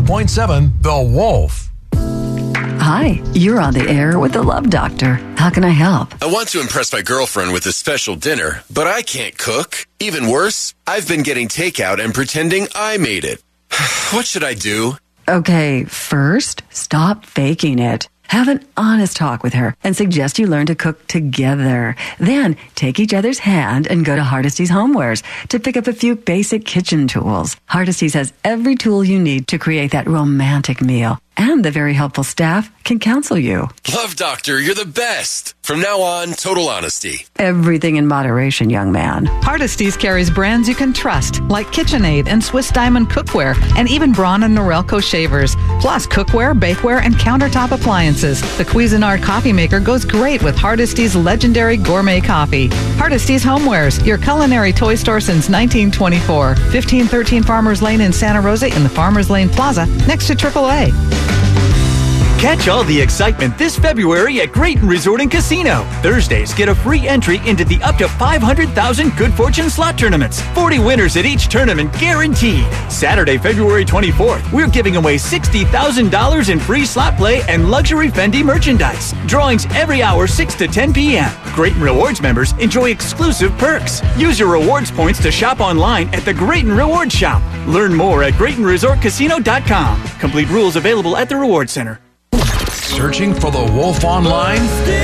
101.7 The Wolf. Hi, you're on the air with the Love Doctor. How can I help? I want to impress my girlfriend with a special dinner, but I can't cook. Even worse, I've been getting takeout and pretending I made it. What should I do? Okay, first, stop faking it. Have an honest talk with her and suggest you learn to cook together. Then, take each other's hand and go to Hardesty's Homewares to pick up a few basic kitchen tools. Hardesty's has every tool you need to create that romantic meal. And the very helpful staff can counsel you. Love Doctor, you're the best. From now on, total honesty. Everything in moderation, young man. Hardesty's carries brands you can trust, like KitchenAid and Swiss Diamond Cookware, and even Braun and Norelco shavers. Plus cookware, bakeware, and countertop appliances. The Cuisinart coffee maker goes great with Hardesty's legendary gourmet coffee. Hardesty's Homewares, your culinary toy store since 1924. 1513 Farmers Lane in Santa Rosa in the Farmers Lane Plaza, next to AAA. Catch all the excitement this February at Grayton Resort and Casino. Thursdays, get a free entry into the up to 500,000 Good Fortune slot tournaments. 40 winners at each tournament guaranteed. Saturday, February 24th, we're giving away $60,000 in free slot play and luxury Fendi merchandise. Drawings every hour, 6 to 10 p.m. Grayton Rewards members enjoy exclusive perks. Use your rewards points to shop online at the Grayton Rewards Shop. Learn more at GraytonResortCasino.com. Complete rules available at the Reward Center. Searching for The Wolf online?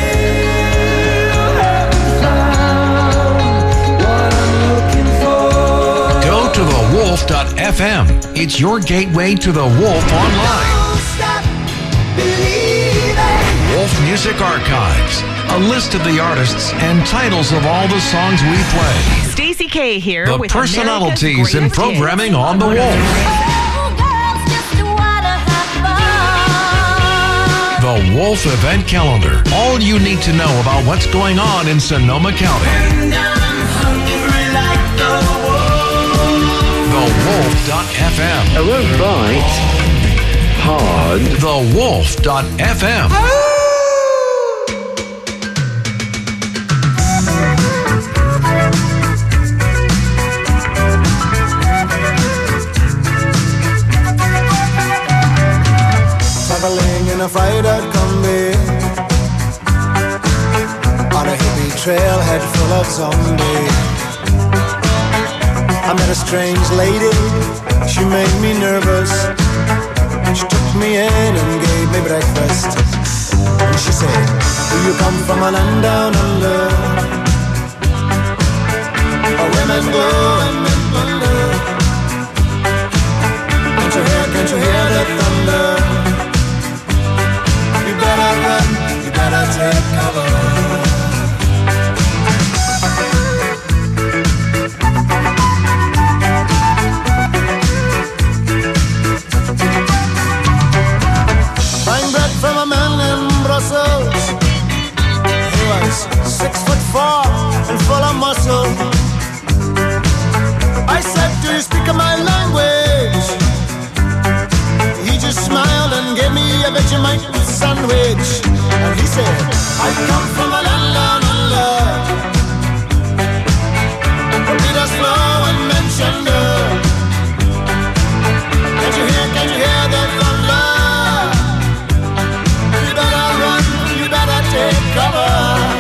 Go to thewolf.fm. It's your gateway to The Wolf online. Wolf Music Archives. A list of the artists and titles of all the songs we play. Stacey K here The with personalities and programming on The Wolf. The Wolf Event Calendar. All you need to know about what's going on in Sonoma County. TheWolf.fm. I won't bite hard. TheWolf.fm. Traveling in a fried-out Kombi on a hippie trailhead full of zombies. I met a strange lady, she made me nervous. She took me in and gave me breakfast. And she said, do you come from a land down under, where women go and men wonder? Can't you hear the thunder? You better run, you better take cover. Buying bread from a man in Brussels. He was 6'4" and full of muscle. I said, do you speak my language? He just smiled and gave me a Vegemite sandwich. And he said, I come from a land down under, where Peter's flow and mentioned. Can you hear the thunder? You better run, you better take cover.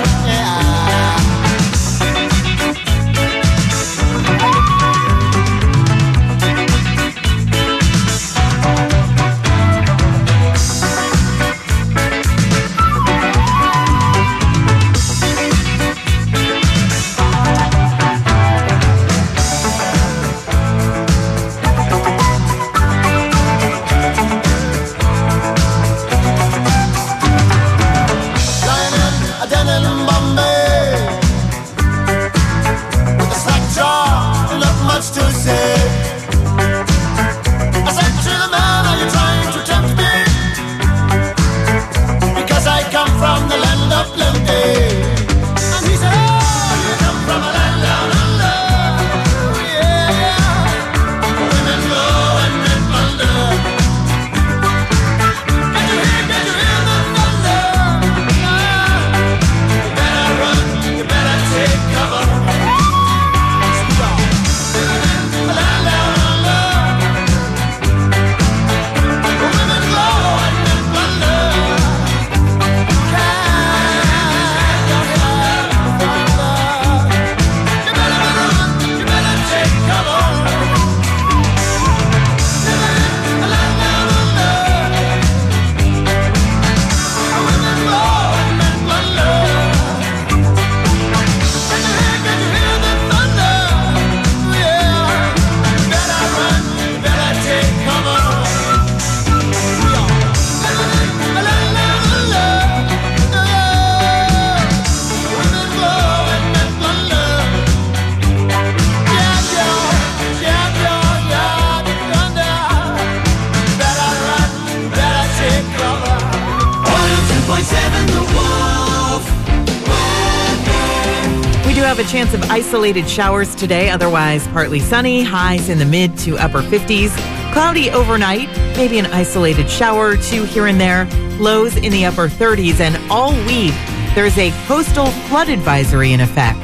do have a chance of isolated showers today, otherwise partly sunny, highs in the mid to upper 50s. Cloudy overnight, maybe an isolated shower or two here and there, lows in the upper 30s, and all week there's a coastal flood advisory in effect.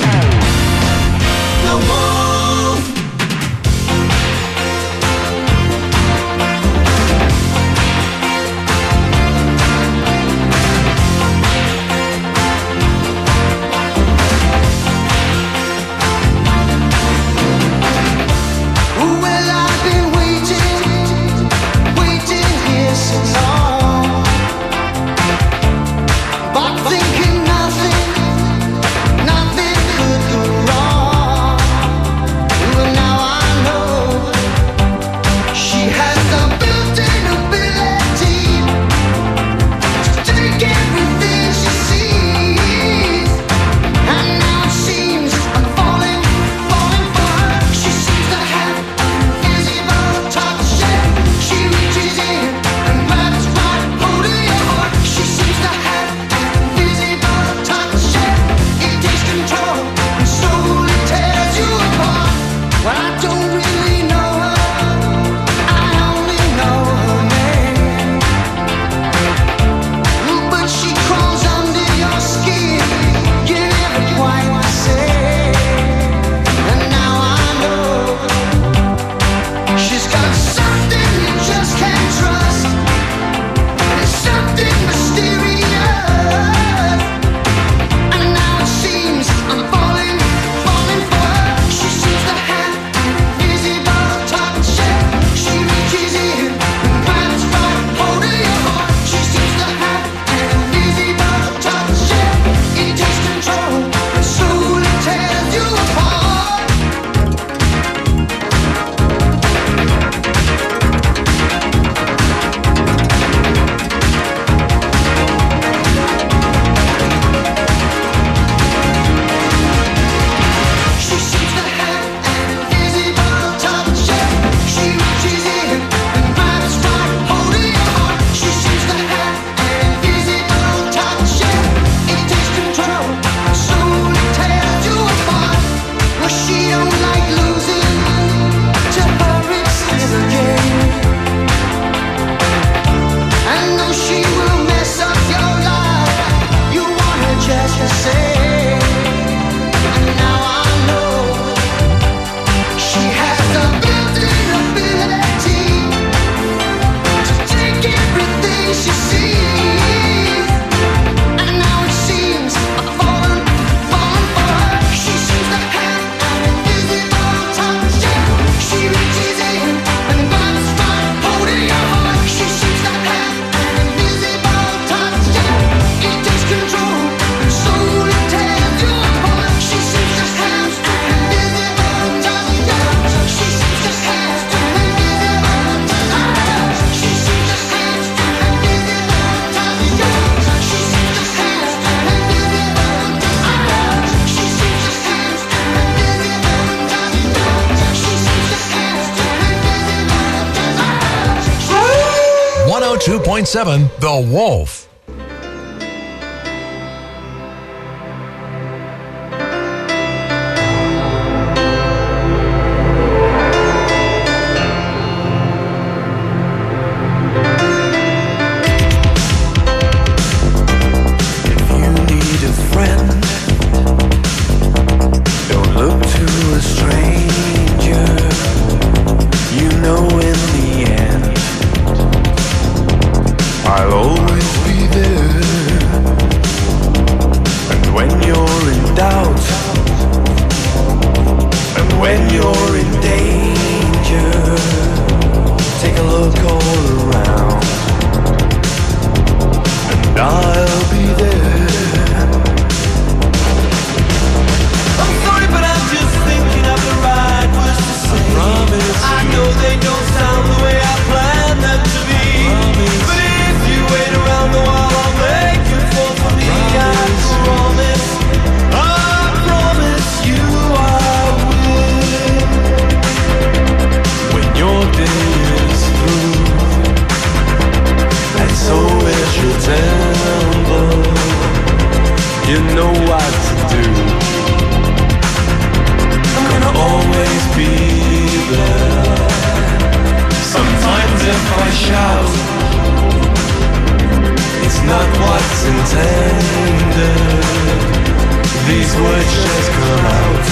The Wolf. I'll always be shout. It's not what's intended. These words just come out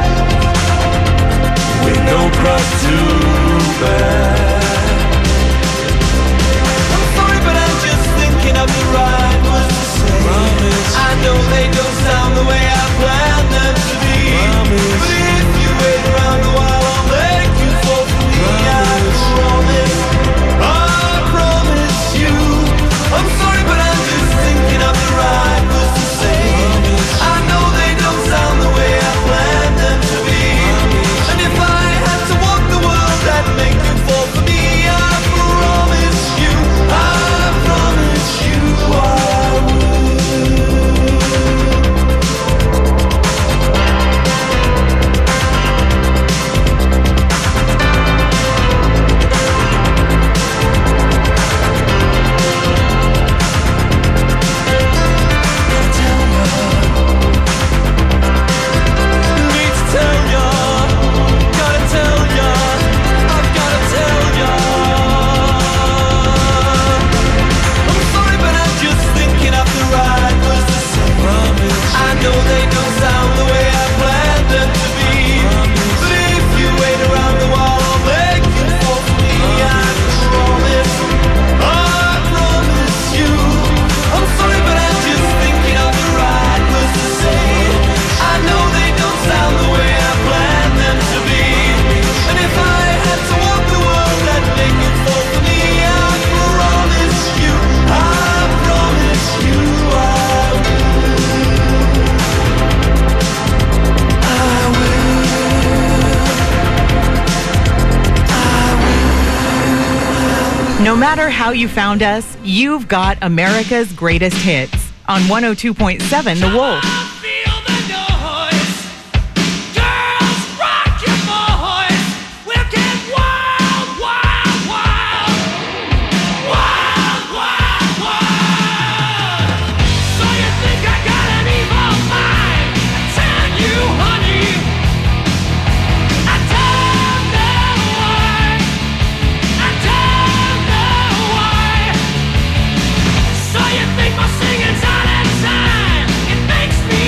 with no cross to bear. I'm sorry, but I'm just thinking of the right words to say. Promise. I know they don't sound the way I planned them to be. Promise. But if you wait around a while, I'll make you fall for me. Promise. I promise you. I'm sorry, but I'm just thinking of the right words to say. Promise. I know they don't sound the way I planned them to be. Promise. And if I had to walk the world, I'd make you fall for me. I promise you. I promise you I will. No matter how you found us, you've got America's greatest hits on 102.7 The Wolf. Singing's on inside, it makes me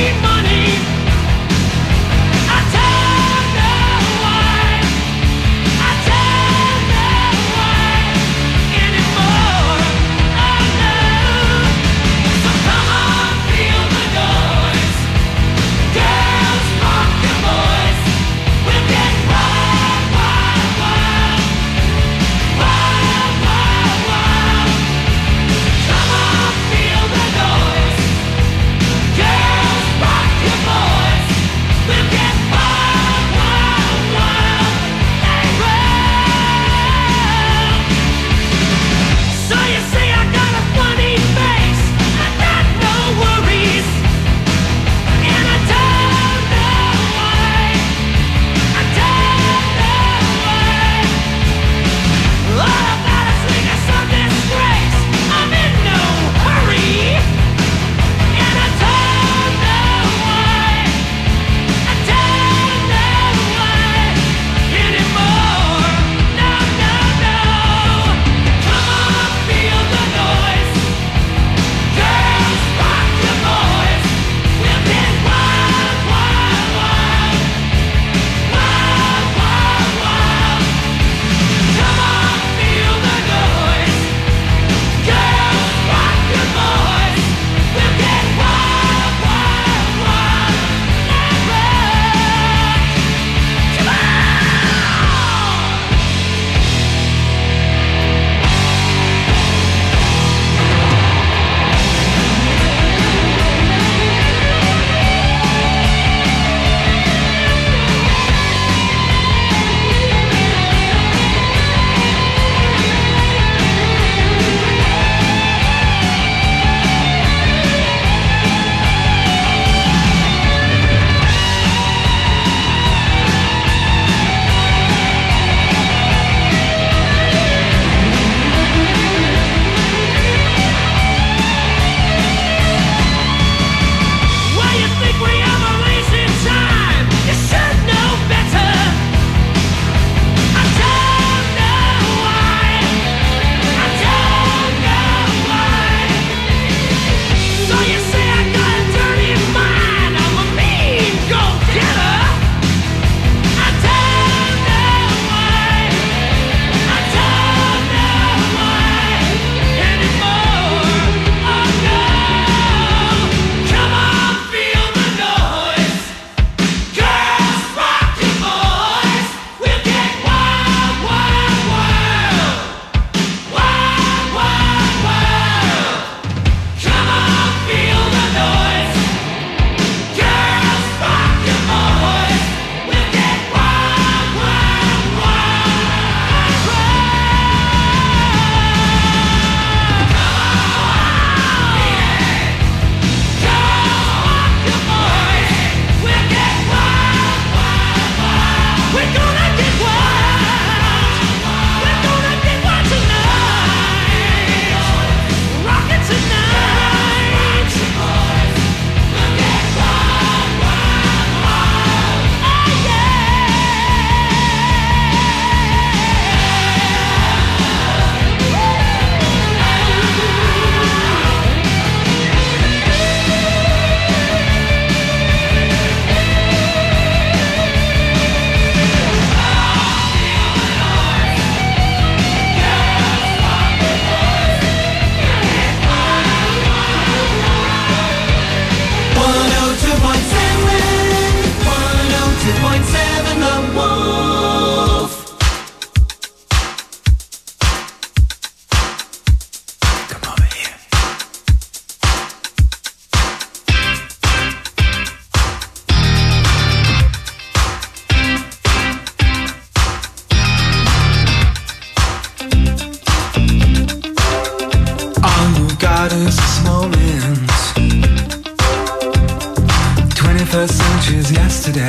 21st century's yesterday.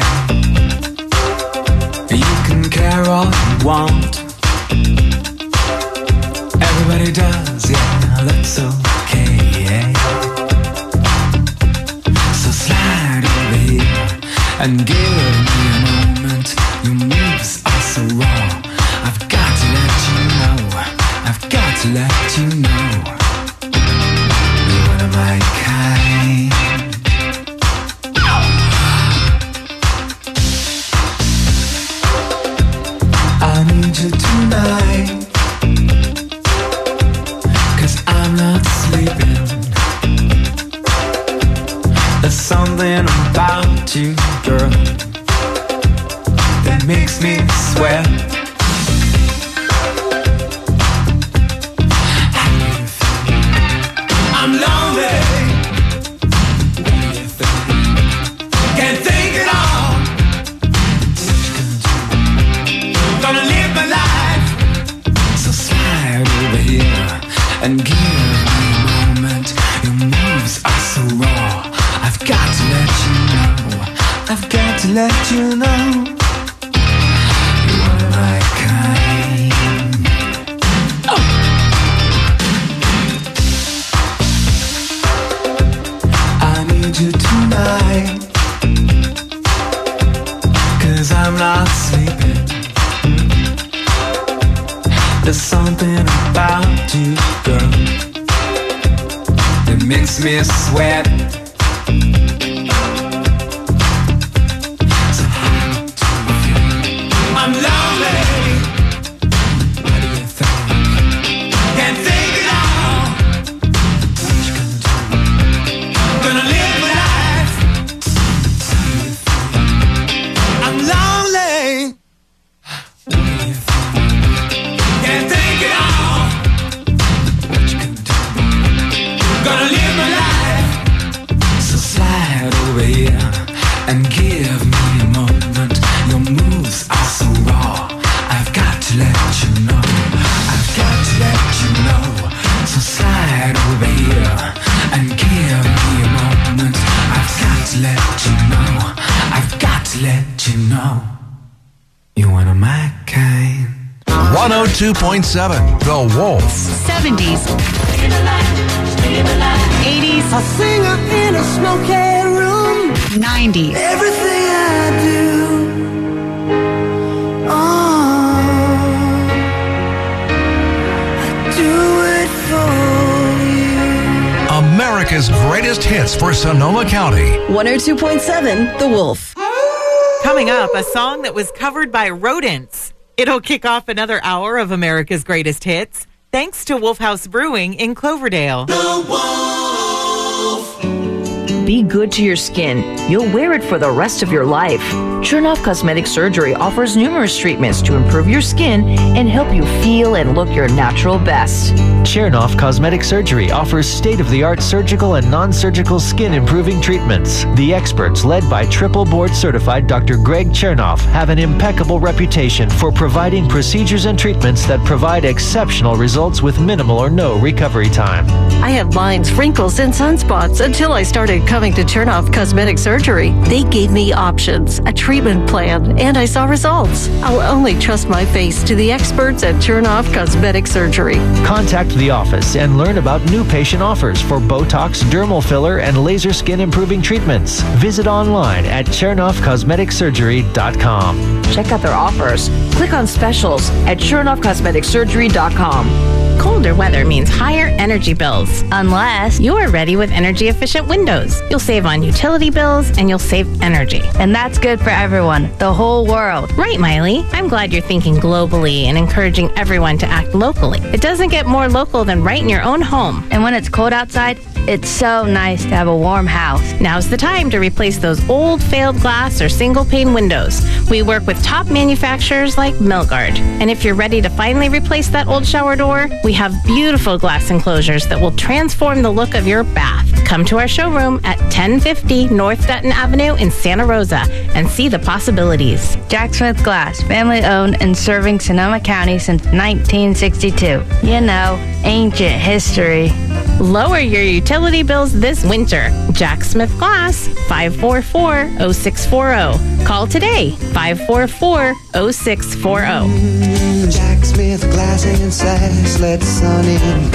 You can care all you want. Everybody does, yeah, that's okay. So slide over here and give me a moment. Your moves are so raw. I've got to let you know. I've got to let you know. You're one of my kind. I need you tonight. I'm not sleeping. There's something about you, girl, that makes me sweat. How do you feel? I'm lonely. What do you think? Can't think at all. What you gonna do? Gonna live my life. So slide over here and give me a moment. Your moves are so raw. I've got to let you know. I've got to let you know. You are my kind. Oh. I need you tonight, 'cause I'm not sleeping. There's something about you, girl, that makes me sweat. So how do you feel? I'm lonely. What do you think? Can't think at all. What you gonna do? Gonna live my life. How do you feel? I'm lonely. What do you think? Can't think it all. What you gonna do? Gonna live my life. So slide over here and give me a moment. Your moves are so raw. I've got to let you know. I've got to let you know. So slide over here and give me a moment. I've got to let you know. I've got to let you know. You're one of my kind. 102.7 The Wolf. 70s. 80s. A singer in a smoky room. 90s. Everything I do, oh, I do it for you. America's greatest hits for Sonoma County. 102.7 The Wolf. Coming up, a song that was covered by rodents. It'll kick off another hour of America's greatest hits, thanks to Wolf House Brewing in Cloverdale. The Wolf. Be good to your skin. You'll wear it for the rest of your life. Chernoff Cosmetic Surgery offers numerous treatments to improve your skin and help you feel and look your natural best. Chernoff Cosmetic Surgery offers state-of-the-art surgical and non-surgical skin-improving treatments. The experts, led by triple board-certified Dr. Greg Chernoff, have an impeccable reputation for providing procedures and treatments that provide exceptional results with minimal or no recovery time. I had lines, wrinkles, and sunspots until I started coming to Chernoff Cosmetic Surgery. They gave me options, a treatment plan, and I saw results. I'll only trust my face to the experts at Chernoff Cosmetic Surgery. Contact the office and learn about new patient offers for Botox, dermal filler, and laser skin improving treatments. Visit online at ChernoffCosmeticSurgery.com. Check out their offers. Click on specials at ChernoffCosmeticSurgery.com. Colder weather means higher energy bills, unless you're ready with energy-efficient windows. You'll save on utility bills, and you'll save energy. And that's good for everyone, the whole world. Right, Miley. I'm glad you're thinking globally and encouraging everyone to act locally. It doesn't get more local than right in your own home. And when it's cold outside, it's so nice to have a warm house. Now's the time to replace those old failed glass or single-pane windows. We work with top manufacturers like Milgard. And if you're ready to finally replace that old shower door, we have beautiful glass enclosures that will transform the look of your bath. Come to our showroom at 1050 North Dutton Avenue in Santa Rosa and see the possibilities. Jack Smith Glass, family-owned and serving Sonoma County since 1962. You know, ancient history. Lower your utility bills this winter. Jack Smith Glass, 544-0640. Call today, 544-0640. Jack Smith Glass and Sass, let the sun in.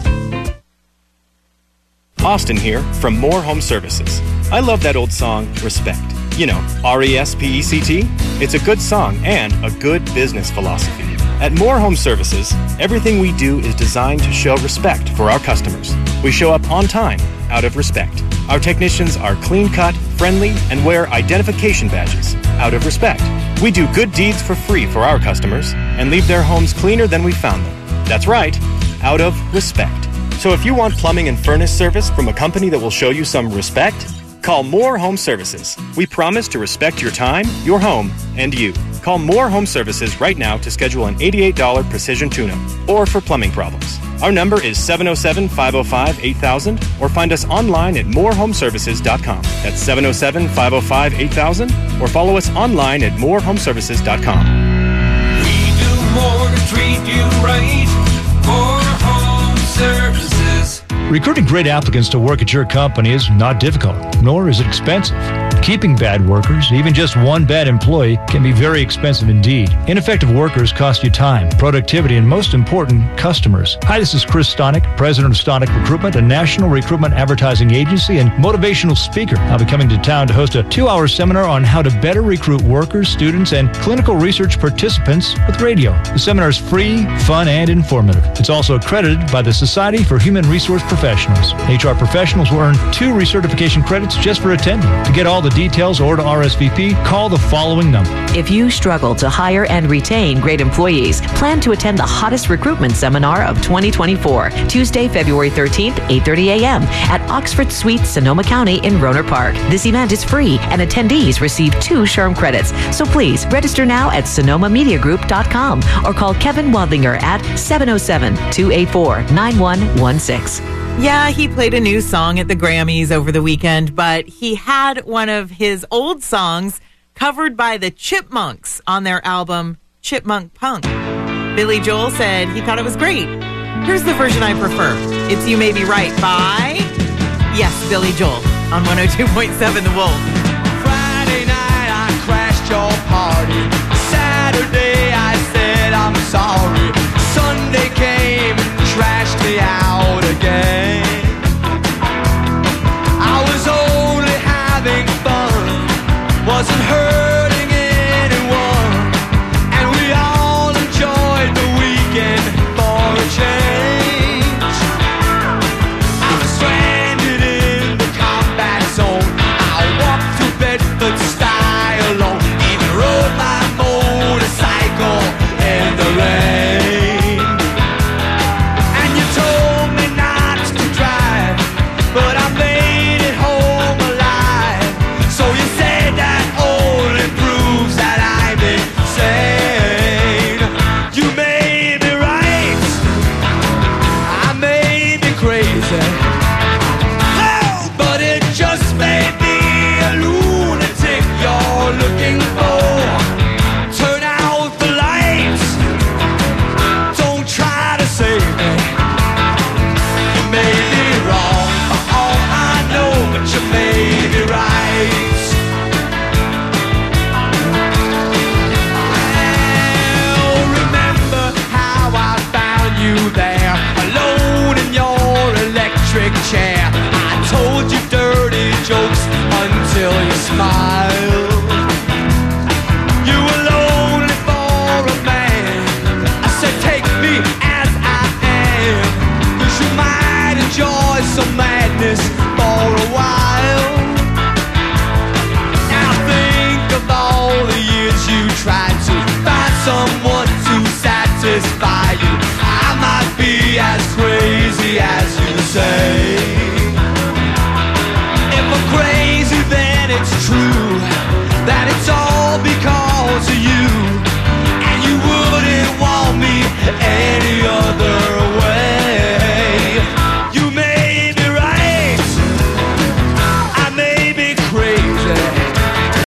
Austin here from More Home Services. I love that old song, Respect. You know, R-E-S-P-E-C-T. It's a good song and a good business philosophy. At More Home Services, everything we do is designed to show respect for our customers. We show up on time, out of respect. Our technicians are clean-cut, friendly, and wear identification badges, out of respect. We do good deeds for free for our customers and leave their homes cleaner than we found them. That's right, out of respect. So if you want plumbing and furnace service from a company that will show you some respect, call More Home Services. We promise to respect your time, your home, and you. Call More Home Services right now to schedule an $88 precision tune-up or for plumbing problems. Our number is 707-505-8000 or find us online at morehomeservices.com. That's 707-505-8000 or follow us online at morehomeservices.com. We do more to treat you right. More Home Services. Recruiting great applicants to work at your company is not difficult, nor is it expensive. Keeping bad workers, even just one bad employee, can be very expensive indeed. Ineffective workers cost you time, productivity, and most important, customers. Hi, this is Chris Stonick, president of Stonick Recruitment, a national recruitment advertising agency and motivational speaker. I'll be coming to town to host a 2-hour seminar on how to better recruit workers, students, and clinical research participants with radio. The seminar is free, fun, and informative. It's also accredited by the Society for Human Resource Professionals. HR professionals will earn 2 recertification credits just for attending. To get all the details or to RSVP, call the following number. If you struggle to hire and retain great employees, plan to attend the hottest recruitment seminar of 2024, Tuesday, February 13th, 8:30 a.m. at Oxford Suites, Sonoma County in Rohnert Park. This event is free and attendees receive 2 SHRM credits. So please register now at sonomamediagroup.com or call Kevin Wadlinger at 707-284-9116. Yeah, he played a new song at the Grammys over the weekend, but he had one of his old songs covered by the Chipmunks on their album Chipmunk Punk. Billy Joel said he thought it was great. Here's the version I prefer. It's You May Be Right by, yes, Billy Joel on 102.7 The Wolf. Friday night I crashed your party. Saturday I said I'm sorry. Sunday came and trashed me out again. I was only having fun, wasn't hurting anyone, and we all enjoyed the weekend for a change. I was stranded in the combat zone. I walked to Bedford style alone, even rode my motorcycle in the rain. And you told me not to drive, but I made it home alive. So you said that only proves that I'm insane. You may be right, I may be crazy, but it just may be a lunatic you're looking for. Turn out the lights, don't try to save me. You may be wrong for all I know, but you may be right. Well, remember how I found you there, alone in your electric chair. I told you dirty jokes until you smiled. You were lonely for a man. I said take me as I am, 'cause you might enjoy some madness for a while. Now think of all the years you tried to find someone to satisfy you. I might be as crazy as you say. If I'm crazy, then it's true that it's all